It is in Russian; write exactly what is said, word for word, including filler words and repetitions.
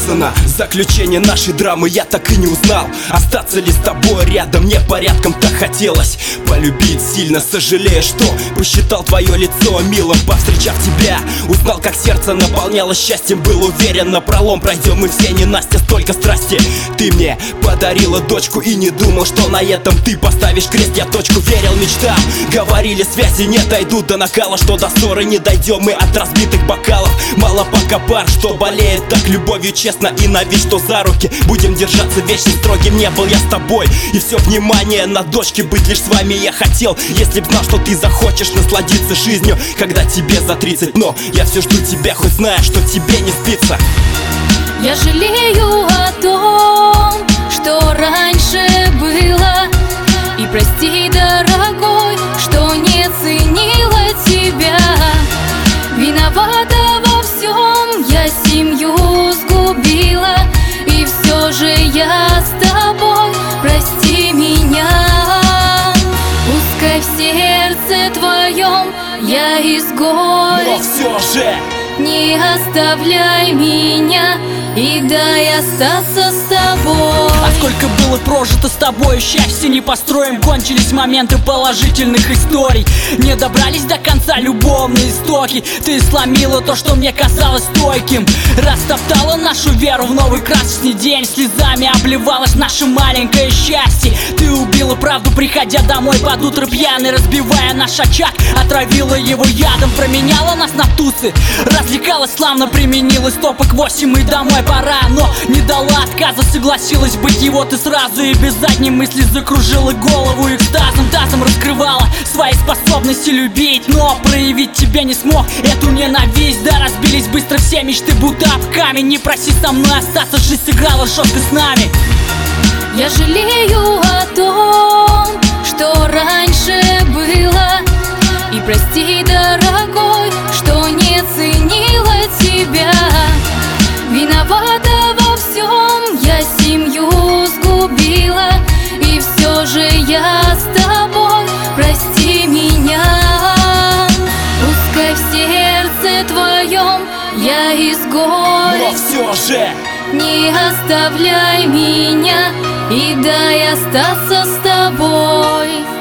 написано заключение нашей драмы, я так и не узнал, остаться ли с тобой рядом мне порядком так хотелось. Полюбить сильно, сожалею, что посчитал твое лицо милым. Повстречав тебя, узнал, как сердце наполнялось счастьем. Был уверен, на пролом пройдем мы все, не Настя, столько страсти. Ты мне подарила дочку и не думал, что на этом ты поставишь крест. Я точку верил мечтам, говорили, связи не дойдут до накала, что до ссоры не дойдем мы от разбитых бокалов. Мало пока пар, что болеет так любовью честно и на вид, что за руки будем держаться вечно. Строгим не был я с тобой, и все внимание на дочке, быть лишь с вами я хотел. Если б знал, что ты захочешь насладиться жизнью, когда тебе за тридцать. Но я все жду тебя, хоть зная, что тебе не спится. Я жалею о том, что раньше было. И прости, дорогой, что не ценила тебя. Виновата во всем, я семью сгубила. И все же я с тобой, прости меня. Пускай в сердце твоем я изгой, но все же не оставляй меня и дай остаться с тобой. А сколько было прожито с тобой, счастье не построим. Кончились моменты положительных историй, не добрались до конца любовные истоки. Ты сломила то, что мне казалось стойким, растоптала нашу веру в новый красочный день. Слезами обливалось наше маленькое счастье. Ты убила правду, приходя домой под утро пьяный, разбивая наш очаг, отравила его ядом, променяла нас на тусы, развлекалась славно, применила стопок восемь и домой пора. Но не дала отказа, согласилась быть его ты сразу, и без задней мысли закружила голову экстазом. Тазом раскрывала свои способности любить, но проявить тебе не смог эту ненависть. Да, разбились быстро все мечты, будто об камень. Не проси со мной остаться, жизнь сыграла жестко с нами. Я жалею о том, что раньше было. И прости, дорогой, что не ценила тебя. Виновата во всем, я семью сгубила. И все же я с тобой, прости меня. Пускай в сердце твоем я изгой, но все же не оставляй меня и дай остаться с тобой.